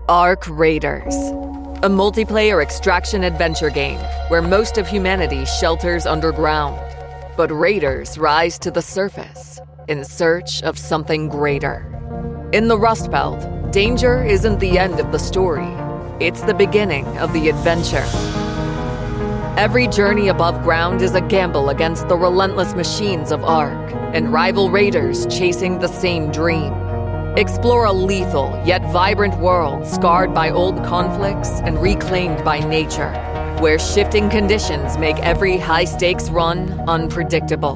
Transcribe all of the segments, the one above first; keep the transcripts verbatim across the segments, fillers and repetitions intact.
Ark Raiders, a multiplayer extraction adventure game where most of humanity shelters underground, but raiders rise to the surface in search of something greater. In the Rust Belt, danger isn't the end of the story. It's the beginning of the adventure. Every journey above ground is a gamble against the relentless machines of Ark and rival raiders chasing the same dream. Explore a lethal yet vibrant world scarred by old conflicts and reclaimed by nature, where shifting conditions make every high-stakes run unpredictable.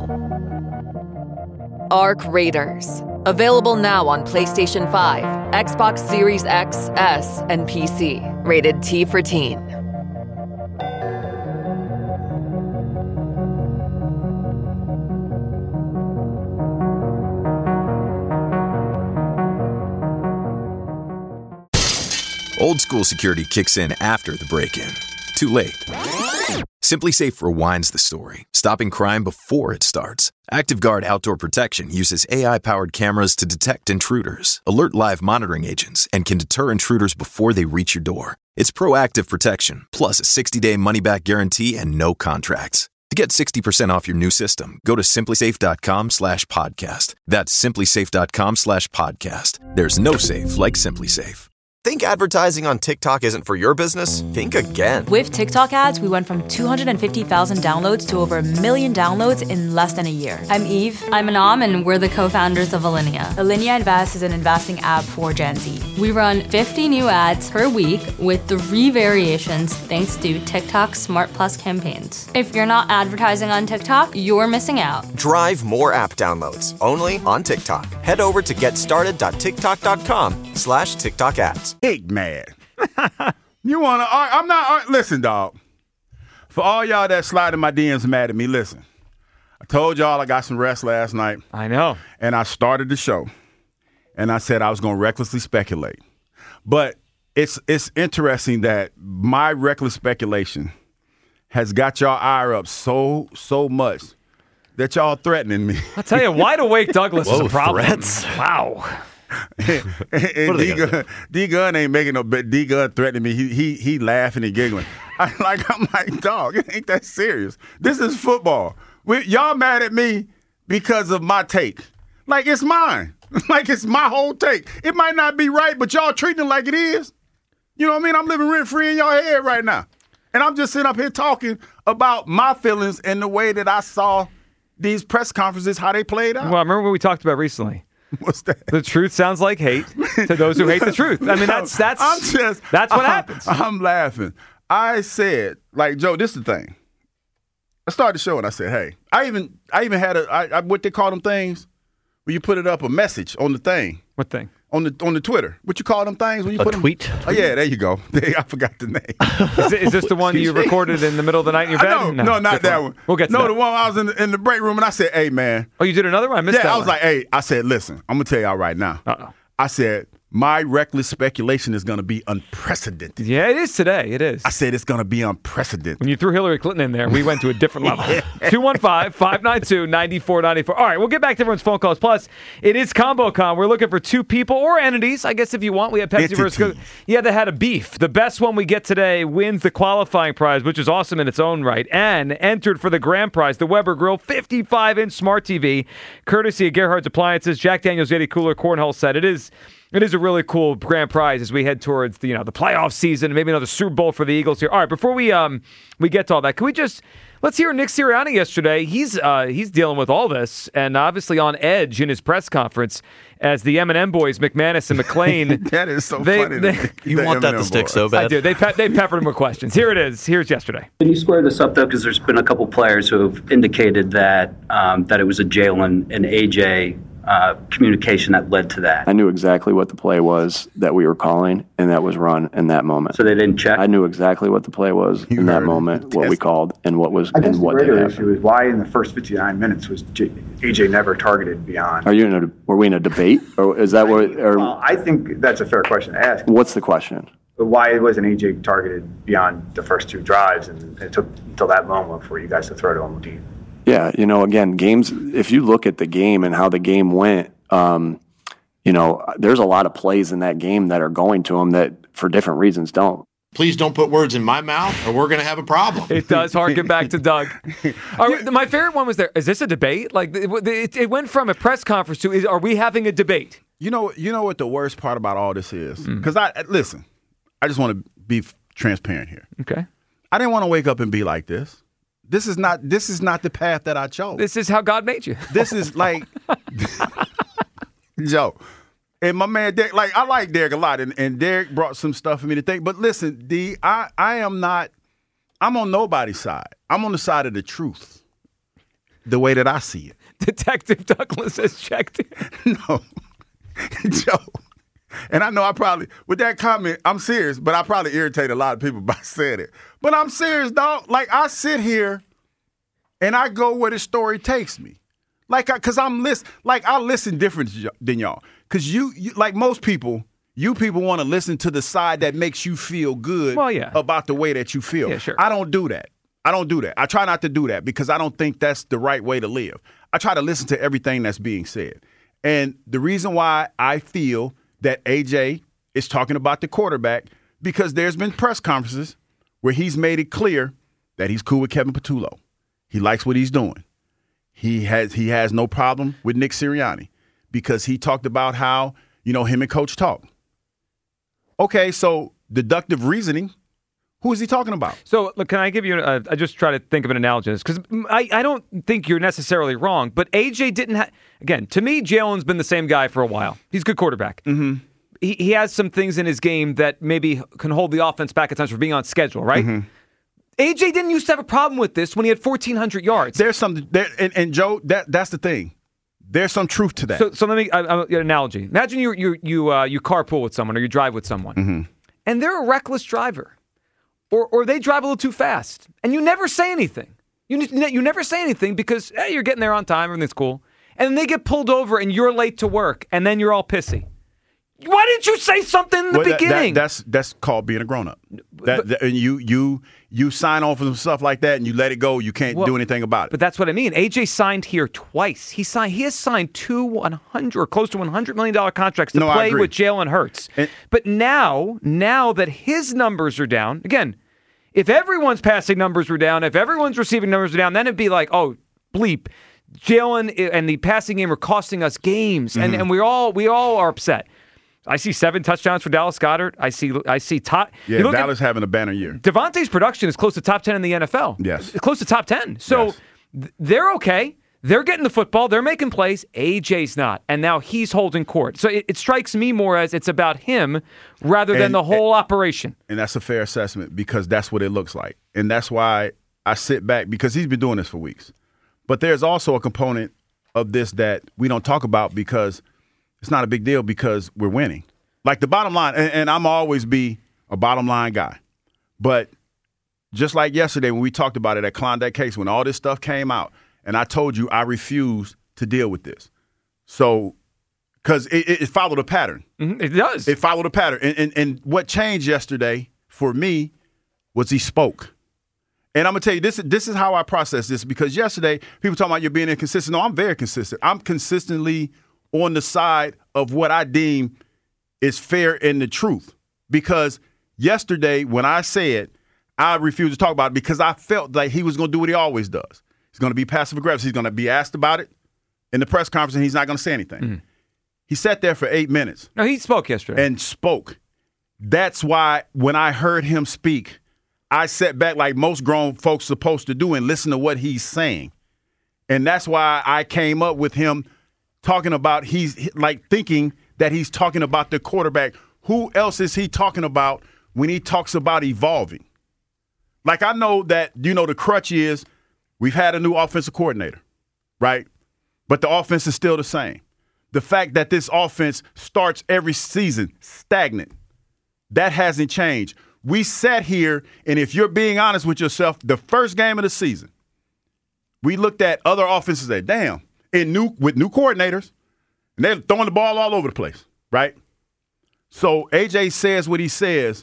Ark Raiders. Available now on PlayStation five, Xbox Series X, S, and P C. Rated T for Teen. Old school security kicks in after the break-in. Too late. SimpliSafe rewinds the story, stopping crime before it starts. ActiveGuard Outdoor Protection uses A I-powered cameras to detect intruders, alert live monitoring agents, and can deter intruders before they reach your door. It's proactive protection, plus a sixty-day money-back guarantee and no contracts. To get sixty percent off your new system, go to simplysafe.com slash podcast. That's simplysafe.com slash podcast. There's no safe like SimpliSafe. Think advertising on TikTok isn't for your business? Think again. With TikTok ads, we went from two hundred fifty thousand downloads to over a million downloads in less than a year. I'm Eve. I'm Anam, and we're the co-founders of Alinea. Alinea Invest is an investing app for Gen Z. We run fifty new ads per week with three variations thanks to TikTok's Smart Plus campaigns. If you're not advertising on TikTok, you're missing out. Drive more app downloads, only on TikTok. Head over to getstarted.tiktok.com slash TikTok ads. Big mad. You want to? I'm not. Listen, dog. For all y'all that slide in my D Ms mad at me, listen. I told y'all I got some rest last night. I know. And I started the show, and I said I was going to recklessly speculate. But it's it's interesting that my reckless speculation has got y'all ire up so so much that y'all threatening me. I'll tell you, wide awake Douglas Whoa, is a problem. Threats? Wow. and D-Gun, D-Gun ain't making no bet. D-Gun threatening me. He he he laughing and giggling. I like I'm like, dog, it ain't that serious. This is football. We, y'all mad at me because of my take. Like it's mine. Like it's my whole take. It might not be right, but y'all treating it like it is. You know what I mean? I'm living rent free in y'all head right now. And I'm just sitting up here talking about my feelings and the way that I saw these press conferences, how they played out. Well, I remember what we talked about recently. What's that? The truth sounds like hate to those who hate the truth. I mean, that's that's I'm just, that's what I'm, happens. I'm laughing. I said, like, Joe, this is the thing. I started the show and I said, hey, I even I even had a I, I, what they call them things where you put it up a message on the thing. What thing? On the on the Twitter. What you call them things when you A put tweet? them? Oh yeah, there you go. I forgot the name. Is, it, is this the one you recorded in the middle of the night in your bed? No, no, no, not that one. We'll get to no, that. the one I was in the, in the break room and I said, hey man. Oh, you did another one? I missed yeah, that I was one. like, hey, I said, listen, I'm gonna tell y'all right now. Uh-oh. I said, my reckless speculation is gonna be unprecedented. Yeah, it is today. It is. I said it's gonna be unprecedented. When you threw Hillary Clinton in there, we went to a different level. two one five, five nine two, nine four nine four. All right, we'll get back to everyone's phone calls. Plus, it is ComboCon. We're looking for two people or entities, I guess if you want. We have Pepsi versus... Yeah, they had a beef. The best one we get today wins the qualifying prize, which is awesome in its own right, and entered for the grand prize, the Weber Grill fifty-five inch Smart T V, courtesy of Gerhardt's Appliances, Jack Daniel's Yeti Cooler, Cornhole Set. It is... It is a really cool grand prize as we head towards the, you know, the playoff season, maybe another Super Bowl for the Eagles here. All right, before we um we get to all that, can we just let's hear Nick Sirianni yesterday. He's uh he's dealing with all this and obviously on edge in his press conference as the M and M boys, McManus and McClain. That is so they, funny. They, the, you the want M and M that to stick boys. so bad. I do. They pe- they peppered him with questions. Here it is. Here's yesterday. Can you square this up though? Because there's been a couple players who have indicated that um, that it was a Jalen and A J. Uh, communication that led to that. I knew exactly what the play was that we were calling, and that was run in that moment. So they didn't check? I knew exactly what the play was You in that heard moment, it. what we called, and what was I guess and the what did greater happen. issue is why in the first fifty-nine minutes was J- A J never targeted beyond. Are you in a? Were we in a debate, or is that what? Or Well, I think that's a fair question to ask. what's the question? Why wasn't A J targeted beyond the first two drives, and it took until that moment for you guys to throw to him deep? Yeah, you know, again, games. If you look at the game and how the game went. Um, you know, there's a lot of plays in that game that are going to him that for different reasons don't. Please don't put words in my mouth or we're going to have a problem. It does harken back to Doug. Right, my favorite one was there. Is this a debate? Like it, it went from a press conference to, is, are we having a debate? You know, you know what the worst part about all this is? Because mm. I listen, I just want to be transparent here. Okay. I didn't want to wake up and be like this. This is not. This is not the path that I chose. This is how God made you. This is like, Joe. And my man Derek, like I like Derek a lot, and, and Derek brought some stuff for me to think. But listen, D, I, I am not, I'm on nobody's side. I'm on the side of the truth, the way that I see it. Detective Douglas has checked it. No, Joe. And I know I probably, with that comment, I'm serious, but I probably irritate a lot of people by saying it. But I'm serious, dog. Like I sit here, and I go where the story takes me. Like, because I'm listen, like I listen different than y'all. Because you, you, like most people, you people want to listen to the side that makes you feel good well, yeah. about the way that you feel. Yeah, sure. I don't do that. I don't do that. I try not to do that because I don't think that's the right way to live. I try to listen to everything that's being said. And the reason why I feel that A J is talking about the quarterback, because there's been press conferences where he's made it clear that he's cool with Kevin Patullo. He likes what he's doing. He has he has no problem with Nick Sirianni because he talked about how, you know, him and Coach talk. Okay, so deductive reasoning, who is he talking about? So, look, can I give you a, I just try to think of an analogy because I, I don't think you're necessarily wrong, but A J didn't have, again, to me, Jalen's been the same guy for a while. He's a good quarterback. Mm-hmm. He, he has some things in his game that maybe can hold the offense back at times for being on schedule, right? Mm-hmm. A J didn't used to have a problem with this when he had fourteen hundred yards. There's something there, and, and Joe, that that's the thing. There's some truth to that. So, so let me I, I, an analogy. Imagine you you you uh, you carpool with someone or you drive with someone, mm-hmm. and they're a reckless driver, or or they drive a little too fast, and you never say anything. You you never say anything because hey, you're getting there on time, everything's cool, and then they get pulled over and you're late to work, and then you're all pissy. Why didn't you say something in the well, beginning? That, that, that's that's called being a grown up. That, that and you you you sign off on stuff like that and you let it go. You can't well, do anything about it. But that's what I mean. A J signed here twice. He signed. He has signed two one hundred or close to one hundred million dollar contracts to no, play with Jalen Hurts. And, but now, now that his numbers are down, again, if everyone's passing numbers were down, if everyone's receiving numbers are down, then it'd be like, oh, bleep. Jalen and the passing game are costing us games, mm-hmm. and and we all we all are upset. I see seven touchdowns for Dallas Goedert. I see I see top. Yeah, Dallas having a banner year. Devontae's production is close to top ten in the N F L. Yes. It's close to top ten. So yes. th- they're okay. They're getting the football. They're making plays. A J's not. And now he's holding court. So it, it strikes me more as it's about him rather than and, the whole and, operation. And that's a fair assessment because that's what it looks like. And that's why I sit back because he's been doing this for weeks. But there's also a component of this that we don't talk about because it's not a big deal because we're winning. Like the bottom line, and, and I'm always be a bottom line guy. But just like yesterday when we talked about it at Klondike Case, when all this stuff came out, and I told you I refuse to deal with this. So, because it, it, it followed a pattern. Mm-hmm, it does. It followed a pattern. And, and, and what changed yesterday for me was he spoke. And I'm going to tell you, this, this is how I process this, because yesterday people talking about you being inconsistent. No, I'm very consistent. I'm consistently on the side of what I deem is fair and the truth. Because yesterday when I said I refused to talk about it because I felt like he was going to do what he always does. He's going to be passive aggressive. He's going to be asked about it in the press conference, and he's not going to say anything. Mm-hmm. He sat there for eight minutes. No, he spoke yesterday. And spoke. That's why when I heard him speak, I sat back like most grown folks supposed to do and listen to what he's saying. And that's why I came up with him talking about he's like thinking that he's talking about the quarterback. Who else is he talking about when he talks about evolving? Like I know that, you know, the crutch is we've had a new offensive coordinator, right? But the offense is still the same. The fact that this offense starts every season stagnant, that hasn't changed. We sat here, and if you're being honest with yourself, the first game of the season, we looked at other offenses and said, damn, in new with new coordinators, and they're throwing the ball all over the place, right? So A J says what he says,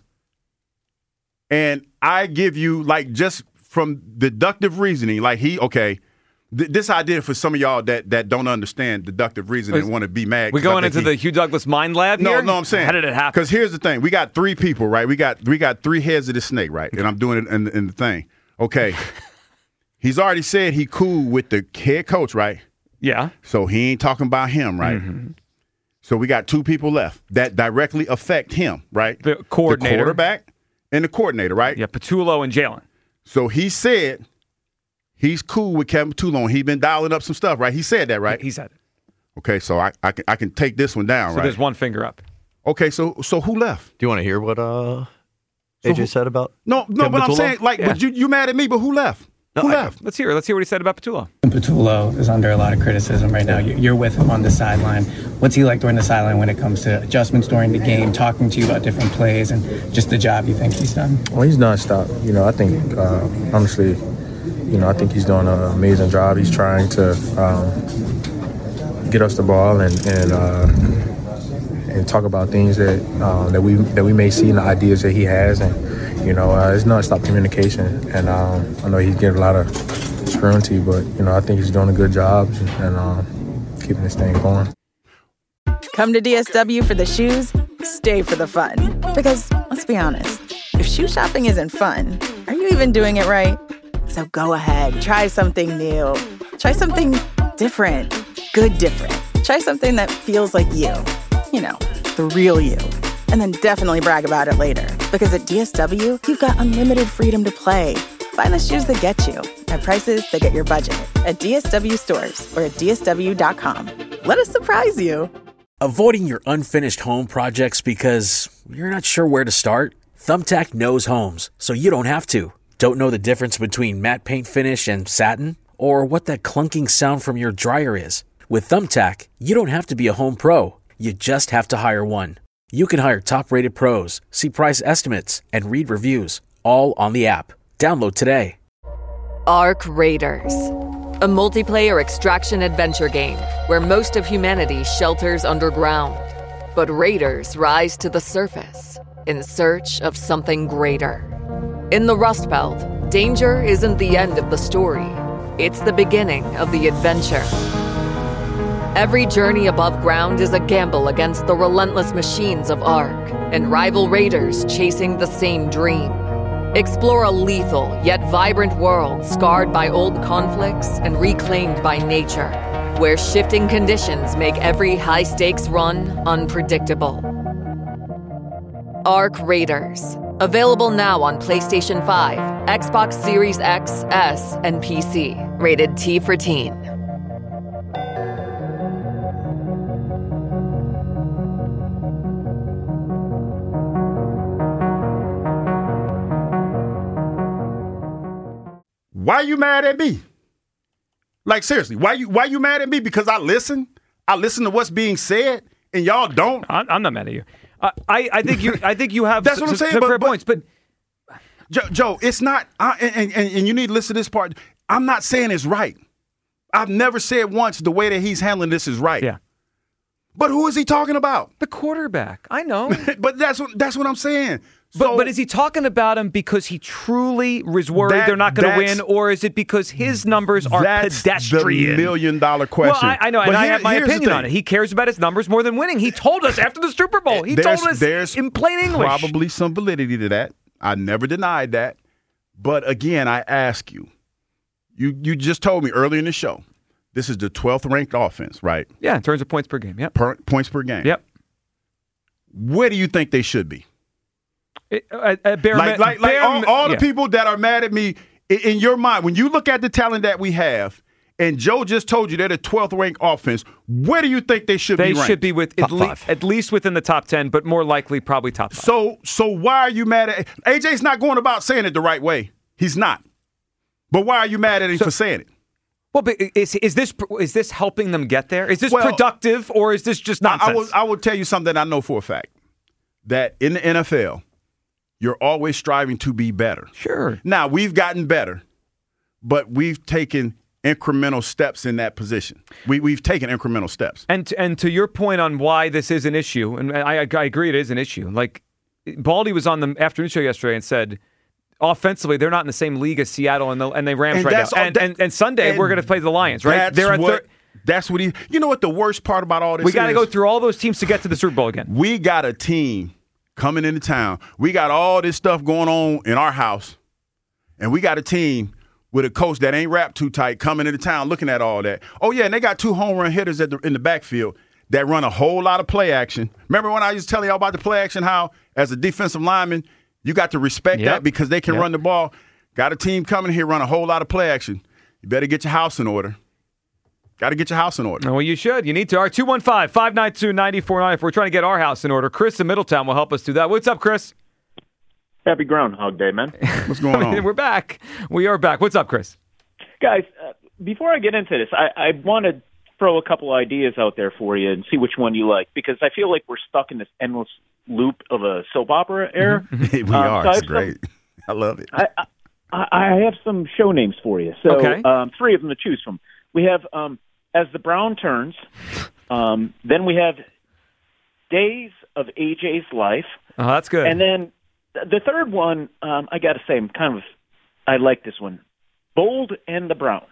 and I give you, like, just from deductive reasoning, like he, okay, th- this idea for some of y'all that, that don't understand deductive reasoning and want to be mad. We going into he, the Hugh Douglas mind lab no, here? No, no, I'm saying. How did it happen? Because here's the thing. We got three people, right? We got we got three heads of this snake, right? And I'm doing it in, in the thing. Okay. He's already said he cool with the head coach, right? Yeah. So he ain't talking about him, right? Mm-hmm. So we got two people left that directly affect him, right? The coordinator. The quarterback and the coordinator, right? Yeah, Patullo and Jalen. So he said he's cool with Kevin Patullo. He's been dialing up some stuff, right? He said that, right? He said it. Okay, so I, I, can, I can take this one down, so right? So there's one finger up. Okay, so so who left? Do you want to hear what uh, A J so who, said about No, no, Kevin but Patullo? I'm saying, like, yeah. but you, you mad at me, but who left? No, Who I, left? Let's hear it. Let's hear what he said about Patullo. Patullo is under a lot of criticism right now. You're with him on the sideline. What's he like during the sideline when it comes to adjustments during the game, talking to you about different plays and just the job you think he's done? Well, he's nonstop. You know, I think, uh, honestly, you know, I think he's doing an amazing job. He's trying to um, get us the ball and and, uh, and talk about things that um, that we that we may see in the ideas that he has. And you know, uh, it's nonstop communication. And um, I know he's getting a lot of scrutiny, but you know, I think he's doing a good job and um, keeping this thing going. Come to D S W for the shoes, stay for the fun. Because, let's be honest, if shoe shopping isn't fun, are you even doing it right? So go ahead, try something new. Try something different. Good different. Try something that feels like you. You know, the real you. And then definitely brag about it later. Because at D S W, you've got unlimited freedom to play. Find the shoes that get you at prices that get your budget at D S W stores or at D S W dot com. Let us surprise you. Avoiding your unfinished home projects because you're not sure where to start? Thumbtack knows homes, so you don't have to. Don't know the difference between matte paint finish and satin? Or what that clunking sound from your dryer is? With Thumbtack, you don't have to be a home pro. You just have to hire one. You can hire top-rated pros, see price estimates, and read reviews, all on the app. Download today. Arc Raiders, a multiplayer extraction adventure game where most of humanity shelters underground. But raiders rise to the surface in search of something greater. In the Rust Belt, danger isn't the end of the story. It's the beginning of the adventure. Every journey above ground is a gamble against the relentless machines of Ark and rival raiders chasing the same dream. Explore a lethal yet vibrant world scarred by old conflicts and reclaimed by nature, where shifting conditions make every high-stakes run unpredictable. Arc Raiders. Available now on PlayStation five, Xbox Series X, S, and P C. Rated T for Teen. Why you mad at me? Like, seriously, why you why you mad at me? Because I listen? I listen to what's being said, and y'all don't? I'm not mad at you. Uh, I, I think you I think you have That's what I'm saying, some but, fair but, points, but Joe, Joe it's not, I, and, and, and you need to listen to this part. I'm not saying it's right. I've never said once the way that he's handling this is right. Yeah. But who is he talking about? The quarterback. I know. But that's what that's what I'm saying. But, So, but is he talking about him because he truly is worried That- they're not going to that's- win, or is it because his numbers are that's pedestrian? the million dollar question. Well, I, I know, and But I here- have my here's the opinion on thing. it. He cares about his numbers more than winning. He told us after the Super Bowl. He There's- told us there's in plain English. Probably some validity to that. I never denied that. But again, I ask you, you you just told me earlier in the show, this is the twelfth ranked offense, right? Yeah, in terms of points per game. Yep. Per, points per game. Yep. Where do you think they should be? It, uh, uh, bare Like, mi- like, like bare all, mi- all the yeah. people that are mad at me, in, in your mind, when you look at the talent that we have, and Joe just told you they're the twelfth ranked offense, where do you think they should They be ranked? should be with at, le- at least within the top ten, but more likely probably top five. So, so why are you mad at A J's not going about saying it the right way. He's not. But why are you mad at him So- for saying it? Well, but is is this is this helping them get there? Is this Well, productive, or is this just nonsense? I, I will I will tell you something I know for a fact. That in the N F L, you're always striving to be better. Sure. Now, we've gotten better, but we've taken incremental steps in that position. We, we've taken incremental steps. And and to your point on why this is an issue, and I, I agree it is an issue. Like, Baldy was on the afternoon show yesterday and said, offensively, they're not in the same league as Seattle and the and the Rams And right that's now. all- And, and, and Sunday, and we're going to play the Lions, right? That's They're at what. thir- That's what he. You know what the worst part about all this? we got to is? go through all those teams to get to the Super Bowl again. We got a team coming into town. We got all this stuff going on in our house, and we got a team with a coach that ain't wrapped too tight coming into town looking at all that. Oh, yeah, and they got two home run hitters at the, in the backfield that run a whole lot of play action. Remember when I used to tell y'all about the play action, how as a defensive lineman, you got to respect Yep. that because they can Yep. run the ball. Got a team coming here, run a whole lot of play action. You better get your house in order. Got to get your house in order. Well, you should. You need to. All right, two one five, five nine two, nine four nine four. We're trying to get our house in order. Chris in Middletown will help us do that. What's up, Chris? Happy Groundhog Day, man. What's going on? We're back. We are back. What's up, Chris? Guys, uh, before I get into this, I, I want to throw a couple ideas out there for you and see which one you like, because I feel like we're stuck in this endless loop of a soap opera era. we Um, are. so I It's have great. some- I love it. I, I, I have some show names for you. So Okay. um, three of them to choose from. We have um, As the Brown Turns. Um, then we have Days of A J's Life. Oh, that's good. And then th- the third one, um, I got to say, I'm kind of, I like this one. Bold and the Brown.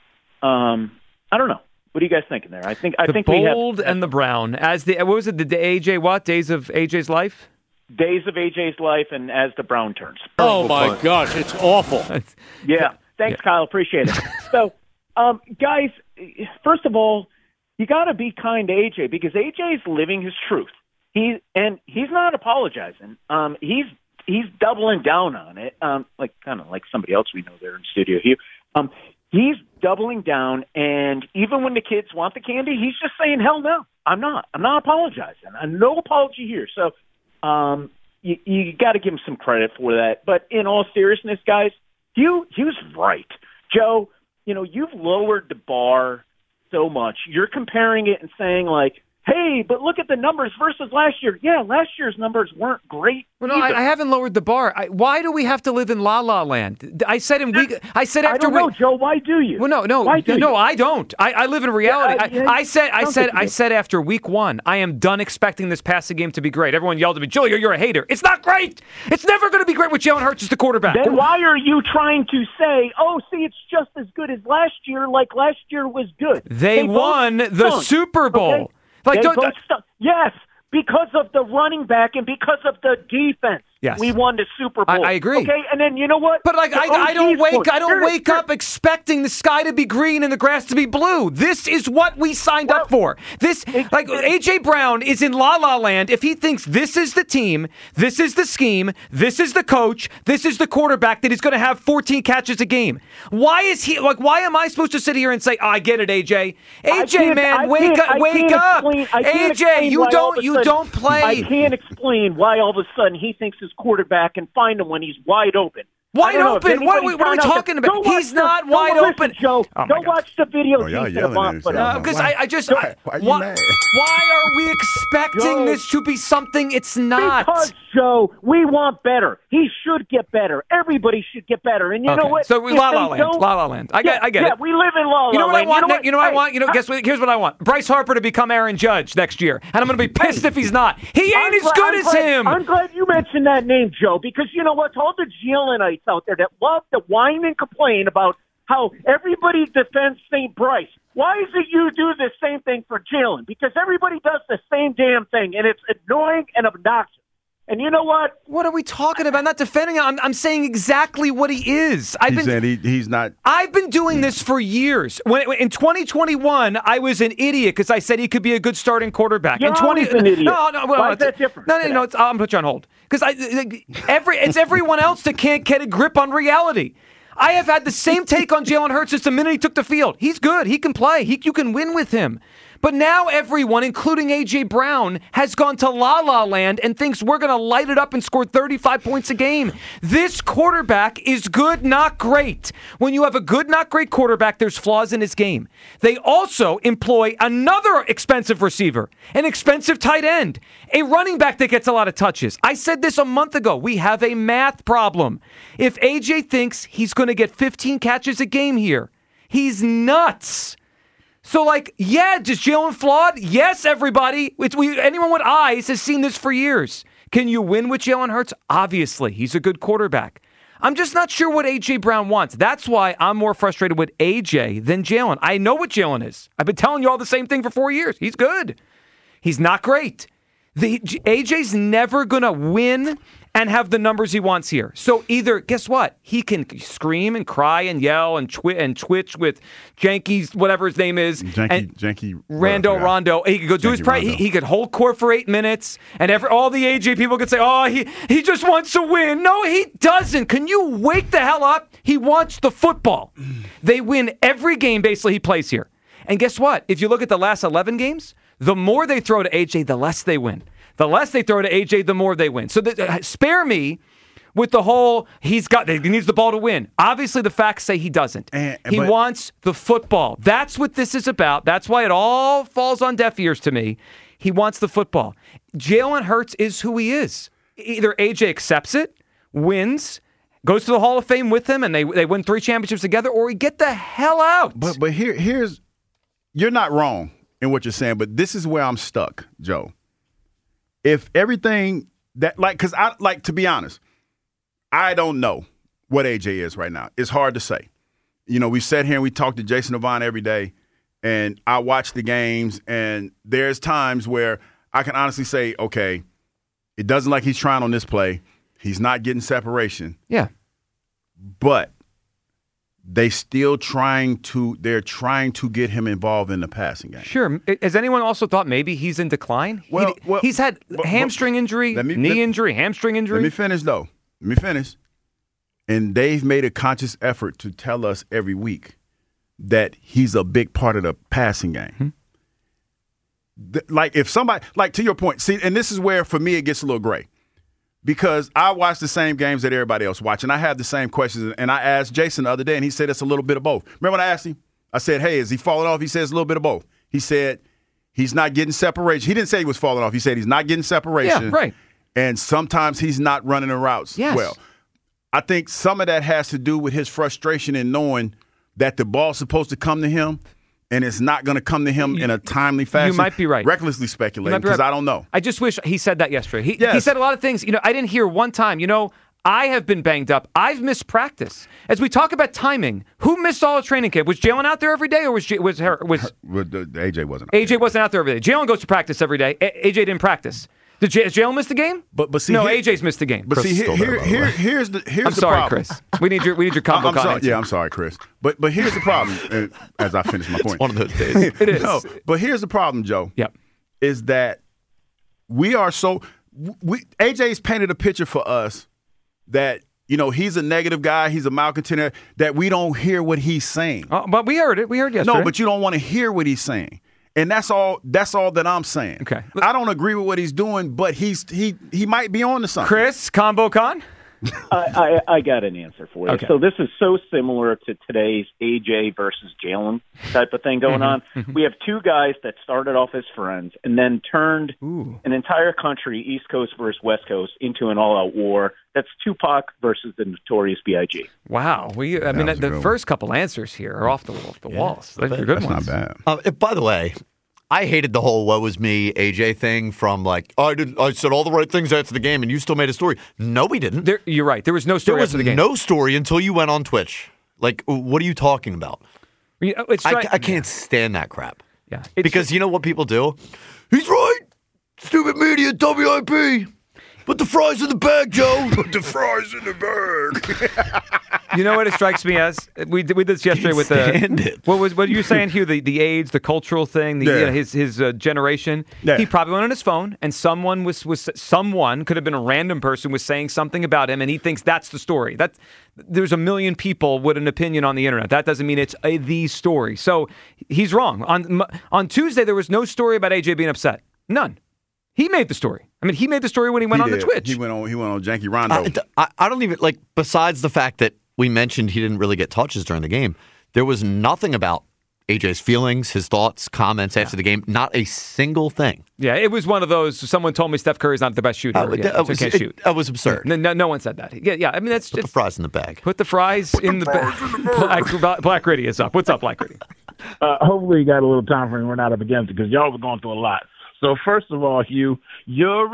Um, I don't know. What are you guys thinking there? I think I the think we have Bold and the Brown. As the, what was it, the, the A J what? Days of A J's Life? Days of A J's Life and As the Brown Turns. Oh, my gosh, it's awful. Yeah. Thanks, Kyle. Appreciate it. So, um, guys, first of all, you got to be kind to A J because A J's living his truth. He and he's not apologizing. Um, he's he's doubling down on it. Um, like kind of like somebody else we know there in studio here. Um, he's doubling down, and even when the kids want the candy, he's just saying, "Hell no, I'm not. I'm not apologizing. And no apology here." So, um, you, you got to give him some credit for that. But in all seriousness, guys, Hugh Hugh's right. Joe, you know, you've lowered the bar so much. You're comparing it and saying, like, hey, but look at the numbers versus last year. Yeah, last year's numbers weren't great. Well, no, I, I haven't lowered the bar. I, why do we have to live in La La Land? I said in week. I said after I don't know, week. Joe. Why do you? Well, no, no, Why do no. you? I don't. I, I live in reality. Yeah, uh, yeah, I, I said. I sounds said. like you I do. said after week one, I am done expecting this passing game to be great. Everyone yelled at me, Julia, you're a hater. It's not great. It's never going to be great with Jalen Hurts as the quarterback. Then why are you trying to say, oh, see, it's just as good as last year, like last year was good? They, both won the stunk, Super Bowl. okay? Like, They don't- both stunk. Yes, because of the running back and because of the defense. Yes. We won the Super Bowl. I- I agree. Okay, and then you know what? But like The I, I don't O G's wake point. I don't Here- wake here- up expecting the sky to be green and the grass to be blue. This is what we signed up for. This like A J Brown is in La La Land if he thinks this is the team, this is the scheme, this is the coach, this is the quarterback that is going to have fourteen catches a game. Why is he like why am I supposed to sit here and say, oh, I get it, A J? I A J can't- man, I wake can't- up, I wake can't up. explain- I can't A J, explain you why all don't of a you sudden- don't play. I can't explain why all of a sudden he thinks his quarterback can find him when he's wide open. I Wide don't know if open? What are we- anybody's what are we found out talking that- about? Go watch He's the- not go wide listen, open. Joe. Oh, my go God. watch the video. Oh, y'all Keith yelling Savant at put each out. other. No, because Why- I, I just Joe, I- why are you why, mad? why are we expecting Joe, this to be something it's not? Because, Joe, we want better. He should get better. Everybody should get better. And you Okay, know what? so we If La La they Land, don't- La La Land. I get, yeah, I get yeah, it. we live in La La You know what I Land. want? You know Nick? You know what I Hey, want? You know, I- guess what? Here's what I want: Bryce Harper to become Aaron Judge next year, and I'm going to be pissed if he's not. He ain't I'm as glad- good I'm as glad- him. I'm glad you mentioned that name, Joe, because you know what? To all the Jalenites out there that love to whine and complain about how everybody defends Saint Bryce, why is it you do the same thing for Jalen? Because everybody does the same damn thing, and it's annoying and obnoxious. And you know what? What are we talking about? I'm not defending him. I'm, I'm saying exactly what he is. I've He been said he, he's not. I've been doing this for years. When in twenty twenty-one, I was an idiot because I said he could be a good starting quarterback. You're in twenty, always an idiot. No, no, well, Why is it's- that different No, no, today? no. It's, I'm gonna put you on hold because I every it's everyone else that can't get a grip on reality. I have had the same take on Jalen Hurts since the minute he took the field. He's good. He can play. He, you can win with him. But now everyone, including A J Brown, has gone to La La Land and thinks we're going to light it up and score thirty-five points a game. This quarterback is good, not great. When you have a good, not great quarterback, there's flaws in his game. They also employ another expensive receiver, an expensive tight end, a running back that gets a lot of touches. I said this a month ago. We have a math problem. If A J thinks he's going to get fifteen catches a game here, he's nuts. So, like, yeah, just Jalen flawed? Yes, everybody. It's, we, anyone with eyes has seen this for years. Can you win with Jalen Hurts? Obviously. He's a good quarterback. I'm just not sure what A J. Brown wants. That's why I'm more frustrated with A J than Jalen. I know what Jalen is. I've been telling you all the same thing for four years. He's good. He's not great. The A J's never going to win and have the numbers he wants here. So either, guess what? He can scream and cry and yell and, twi- and twitch with Janky's, whatever his name is. Janky, and Janky. Rando yeah. Rondo. He could go do Janky his practice. He, Rondo. he could hold court for eight minutes, and every, all the A J people could say, oh, he, he just wants to win. No, he doesn't. Can you wake the hell up? He wants the football. They win every game, basically, he plays here. And guess what? If you look at the last eleven games, the more they throw to A J, the less they win. The less they throw to A J, the more they win. So the, uh, spare me with the whole, he's got, he needs the ball to win. Obviously, the facts say he doesn't. And, he but, wants the football. That's what this is about. That's why it all falls on deaf ears to me. He wants the football. Jalen Hurts is who he is. Either A J accepts it, wins, goes to the Hall of Fame with him, and they they win three championships together, or we get the hell out. But but here here's, you're not wrong in what you're saying, but this is where I'm stuck, Joe. If everything that, like, because I, like, to be honest, I don't know what A J is right now. It's hard to say. You know, we sat here and we talked to Jason Avant every day, and I watch the games, and there's times where I can honestly say, okay, it doesn't like he's trying on this play. He's not getting separation. Yeah. But they still trying to, they're trying to get him involved in the passing game. Sure. Has anyone also thought maybe he's in decline? Well, he, well he's had but, hamstring injury, me, knee let, injury, hamstring injury. Let me finish, though. Let me finish. And they've made a conscious effort to tell us every week that he's a big part of the passing game. Hmm. The, like, if somebody, like, to your point, see, and this is where, for me, it gets a little gray. Because I watch the same games that everybody else watch, and I have the same questions. And I asked Jason the other day, and he said it's a little bit of both. Remember when I asked him? I said, hey, is he falling off? He says a little bit of both. He said he's not getting separation. He didn't say he was falling off. He said he's not getting separation. Yeah, right. And sometimes he's not running the routes yes. well. I think some of that has to do with his frustration in knowing that the ball's supposed to come to him, and it's not going to come to him you, in a timely fashion. You might be right. Recklessly speculating, because right. I don't know. I just wish he said that yesterday. He, yes. he said a lot of things. You know, I didn't hear one time. You know, I have been banged up. I've missed practice. As we talk about timing, who missed all the training camp? Was Jalen out there every day, or was J- was her, was A J wasn't? Out A J there. wasn't out there every day. Jalen goes to practice every day. A- AJ didn't practice. Did J- Jalen miss the game? But but see, no, here, A J's missed the game. But Chris see, here, here, here here's the here's I'm the sorry, problem. Chris. We need your we need your combo. I'm sorry. Yeah, I'm sorry, Chris. But but here's the problem. uh, as I finish my point, it's one of those days. It is. No, but here's the problem, Joe. Yep. Is that we are so we A J's painted a picture for us that, you know, he's a negative guy, he's a malcontent, that we don't hear what he's saying. Uh, but we heard it. We heard yesterday. No, but you don't want to hear what he's saying. And that's all that's all that I'm saying. Okay. I don't agree with what he's doing, but he's he he might be on to something. Chris, Combo Con? I, I, I got an answer for you. Okay. So this is so similar to today's A J versus Jalen type of thing going on. We have two guys that started off as friends and then turned Ooh. an entire country, East Coast versus West Coast, into an all-out war. That's Tupac versus the Notorious B I G Wow. We, I mean, the first couple answers here are off the, off the Yeah, walls. They're good That's ones. not bad. Uh, by the way, I hated the whole "woe was me" A J thing. From like, oh, I did, I said all the right things after the game, and you still made a story. No, we didn't. There, you're right. There was no story there was after the game. no story until you went on Twitch. Like, what are you talking about? You know, it's I, right. I can't stand that crap. Yeah, it's because you know what people do? He's right. Stupid media, W I P. Put the fries in the bag, Joe. Put the fries in the bag. You know what it strikes me as? We did, we did this yesterday with the. What was what you were saying, Hugh? The the age, the cultural thing, the Yeah. you know, his his uh, generation. Yeah. He probably went on his phone, and someone was was someone could have been a random person was saying something about him, and he thinks that's the story. That there's a million people with an opinion on the internet. That doesn't mean it's a, the story. So he's wrong. On on Tuesday, there was no story about A J being upset. None. He made the story. I mean, he made the story when he went He on did. the Twitch. He went on. He went on Janky Rondo. I, I, I don't even like. Besides the fact that we mentioned he didn't really get touches during the game, there was nothing about A J's feelings, his thoughts, comments after the game. Not a single thing. Yeah, it was one of those. Someone told me Steph Curry's not the best shooter. Uh, yeah, that so was, can't it, shoot. That was absurd. No, no, no one said that. Yeah, yeah. I mean, that's Put just the fries in the bag. put the fries in the bag. Black, Black Riddy is up. What's up, Black Riddy? Uh, hopefully you got a little time frame we're not up against it because y'all were going through a lot. So first of all, Hugh, you're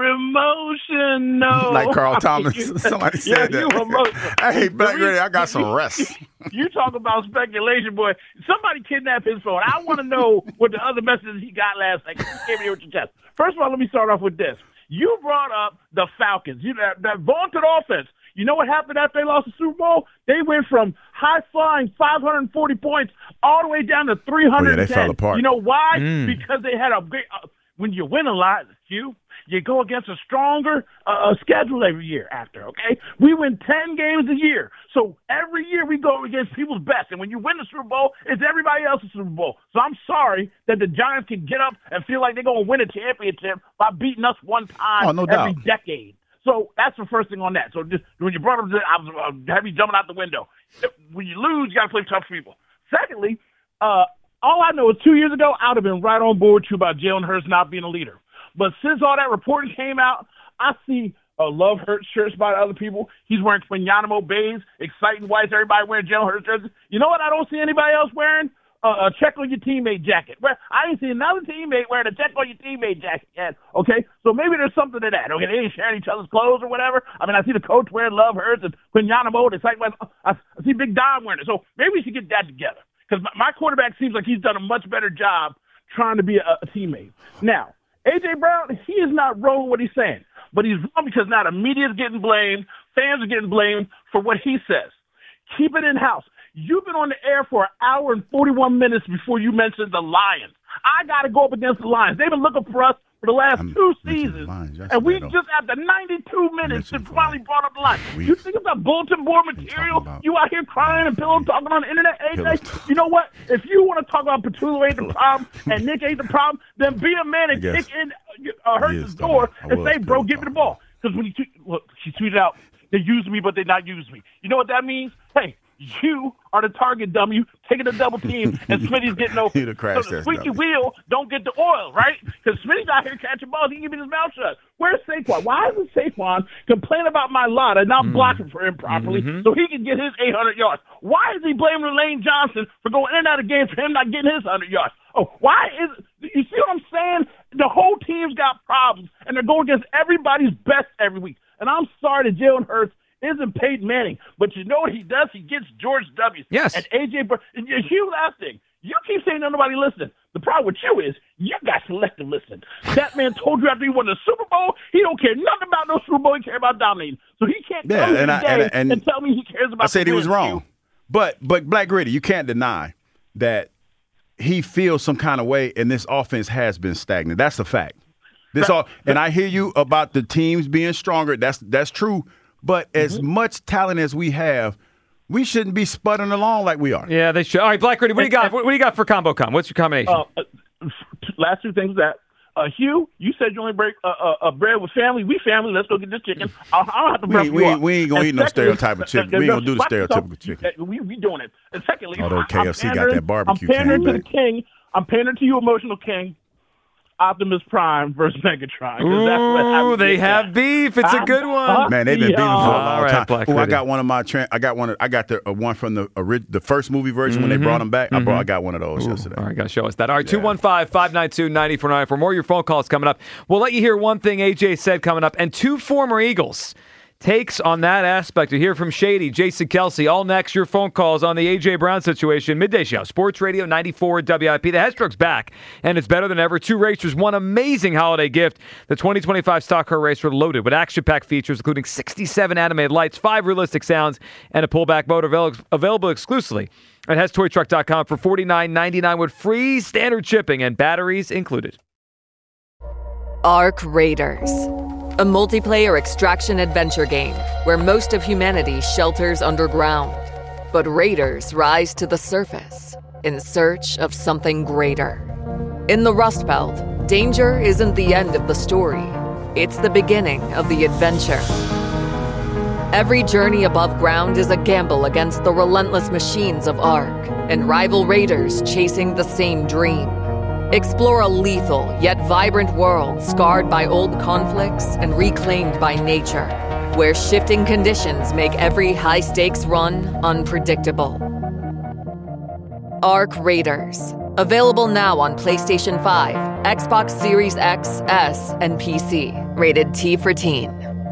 emotional. Like Carl Thomas. Somebody said yeah, that. You emotional. Hey, Black Ready, I got some rest. You talk about speculation, boy. Somebody kidnapped his phone. I want to know what the other messages he got last night. Give me with your chest. First of all, let me start off with this. You brought up the Falcons. You that, that vaunted offense. You know what happened after they lost the Super Bowl? They went from high-flying five hundred forty points all the way down to three hundred ten. Oh, yeah, they fell apart. You know why? Mm. Because they had a great uh, – when you win a lot, Hugh, you go against a stronger uh, schedule every year after, okay? We win ten games a year. So every year we go against people's best. And when you win the Super Bowl, it's everybody else's Super Bowl. So I'm sorry that the Giants can get up and feel like they're going to win a championship by beating us one time oh, no every doubt. decade. So that's the first thing on that. So just when you brought up, I was uh, heavy jumping out the window. When you lose, you got to play tough people. Secondly, uh, all I know is two years ago, I would have been right on board with you about Jalen Hurts not being a leader. But since all that reporting came out, I see uh, Love Hurts shirts by other people. He's wearing Guantanamo Bays, exciting whites, everybody wearing Jalen Hurts jerseys. You know what I don't see anybody else wearing? Uh, a check on your teammate jacket. Well, I didn't see another teammate wearing a check on your teammate jacket yet, okay? So maybe there's something to that, okay? They ain't sharing each other's clothes or whatever. I mean, I see the coach wearing Love Hurts and Guantanamo. It's like, I see Big Dom wearing it. So maybe we should get that together because my quarterback seems like he's done a much better job trying to be a, a teammate. Now, A J. Brown, he is not wrong what he's saying, but he's wrong because now the media is getting blamed, fans are getting blamed for what he says. Keep it in-house. You've been on the air for an hour and forty-one minutes before you mentioned the Lions. I got to go up against the Lions. They've been looking for us for the last I'm two seasons, and we just after ninety-two minutes have finally brought up the Lions. You think about bulletin board material? You out here crying and pillow talking on the internet, A J? You know what? If you want to talk about Petula ain't the problem and Nick ain't the problem, then be a man and kick in uh, Hurts' door and say, bro, give me the ball. Because when you tweet, look, she tweeted out, they use me, but they not use me. You know what that means? Hey, you are the target, dummy. Taking a double team, and Smitty's getting over. the crash so the squeaky wheel don't get the oil, right? Because Smitty's out here catching balls. He can keep his mouth shut. Where's Saquon? Why isn't Saquon complaining about my lot and not mm. blocking for him properly mm-hmm. so he can get his eight hundred yards? Why is he blaming Lane Johnson for going in and out of games for him not getting his one hundred yards? Oh, why is – you see what I'm saying? The whole team's got problems, and they're going against everybody's best every week. And I'm sorry that Jalen Hurts isn't Peyton Manning, but you know what he does? He gets George W. Yes. And A J. Brown. And Hugh, last thing, you keep saying nobody listening. The problem with you is you got selective listening. That man told you after he won the Super Bowl, he don't care nothing about no Super Bowl. He care about dominating. So he can't yeah, come here and today I, and, and, and tell me he cares about I said the he was win, wrong. Hugh. But, but Black Gritty, you can't deny that he feels some kind of way, and this offense has been stagnant. That's a fact. This all, and I hear you about the teams being stronger. That's that's true. But as mm-hmm. much talent as we have, we shouldn't be sputtering along like we are. Yeah, they should. All right, Black Gritty, what do you got? What do you got for combo com? What's your combination? Uh, last two things that uh, Hugh, you said you only break uh, uh, bread with family. We family. Let's go get this chicken. I don't have to we, you we, up. we ain't gonna and eat no stereotype of chicken. We ain't gonna do the stereotypical chicken. We we doing it. And secondly, although K F C I'm got that barbecue, I'm pandering to the king. I'm pandering to you, emotional king. Optimus Prime versus Megatron. Ooh, they have beef. It's a good one. Man, they've been beefing for a long right, time. Oh, I got one of my. Tra- I got one. Of, I got the uh, one from the uh, the first movie version mm-hmm. when they brought them back. Mm-hmm. I brought. I got one of those Ooh, yesterday. All right, gotta show us that. All right, two one five, five nine two, nine four nine. For more of your phone calls coming up, we'll let you hear one thing A J said coming up, and two former Eagles takes on that aspect. To hear from Shady, Jason Kelsey. All next, your phone calls on the A J. Brown situation. Midday Show, Sports Radio ninety-four W I P. The Headstroke's back, and it's better than ever. Two racers, one amazing holiday gift. The twenty twenty-five Stock Car Racer loaded with action-packed features, including sixty-seven animated lights, five realistic sounds, and a pullback motor avail- available exclusively at Hess Toy Truck dot com for forty-nine ninety-nine with free standard shipping and batteries included. Arc Raiders, a multiplayer extraction adventure game where most of humanity shelters underground, but raiders rise to the surface in search of something greater. In the Rust Belt, danger isn't the end of the story. It's the beginning of the adventure. Every journey above ground is a gamble against the relentless machines of Arc and rival raiders chasing the same dream. Explore a lethal yet vibrant world scarred by old conflicts and reclaimed by nature, where shifting conditions make every high-stakes run unpredictable. Arc Raiders, Available now on PlayStation five, Xbox Series X, S, and P C. Rated T for Teen.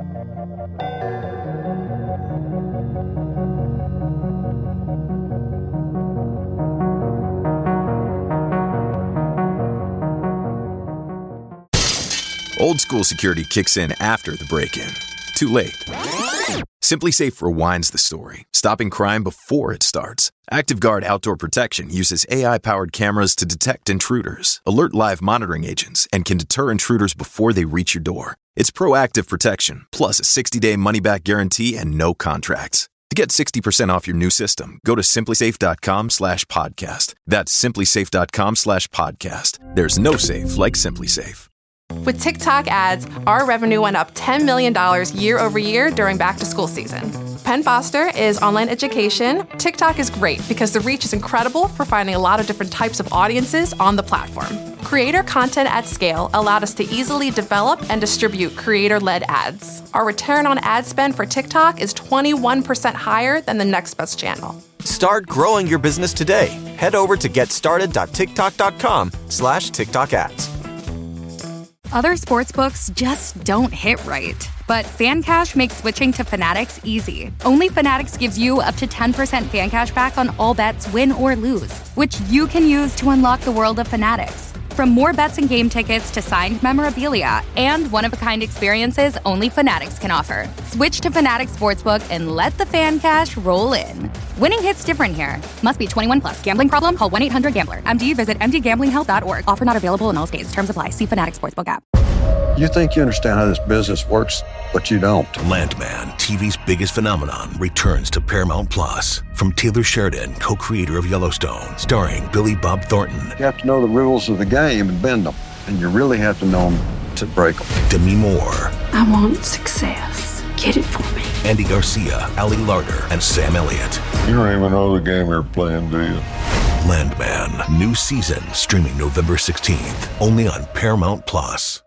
Old school security kicks in after the break-in. Too late. SimpliSafe rewinds the story, stopping crime before it starts. ActiveGuard Outdoor Protection uses A I-powered cameras to detect intruders, alert live monitoring agents, and can deter intruders before they reach your door. It's proactive protection, plus a sixty-day money-back guarantee and no contracts. To get sixty percent off your new system, go to simplysafe.com slash podcast. That's simplysafe.com slash podcast. There's no safe like SimpliSafe. With TikTok ads, our revenue went up ten million dollars year over year during back-to-school season. Penn Foster is online education. TikTok is great because the reach is incredible for finding a lot of different types of audiences on the platform. Creator content at scale allowed us to easily develop and distribute creator-led ads. Our return on ad spend for TikTok is twenty-one percent higher than the next best channel. Start growing your business today. Head over to getstarted.tiktok.com slash TikTok ads. Other sportsbooks just don't hit right. But FanCash makes switching to Fanatics easy. Only Fanatics gives you up to ten percent fan cash back on all bets, win or lose, which you can use to unlock the world of Fanatics. From more bets and game tickets to signed memorabilia and one-of-a-kind experiences only Fanatics can offer. Switch to Fanatics Sportsbook and let the fan cash roll in. Winning hits different here. Must be twenty-one plus. Gambling problem? Call one eight hundred gambler. M D visit m d gambling health dot org. Offer not available in all states. Terms apply. See Fanatics Sportsbook app. You think you understand how this business works, but you don't. Landman, T V's biggest phenomenon, returns to Paramount Plus. From Taylor Sheridan, co-creator of Yellowstone, starring Billy Bob Thornton. You have to know the rules of the game and bend them, and you really have to know them to break them. Demi Moore. I want success. Get it for me. Andy Garcia, Ali Larter, and Sam Elliott. You don't even know the game you're playing, do you? Landman, new season, streaming November sixteenth, only on Paramount Plus.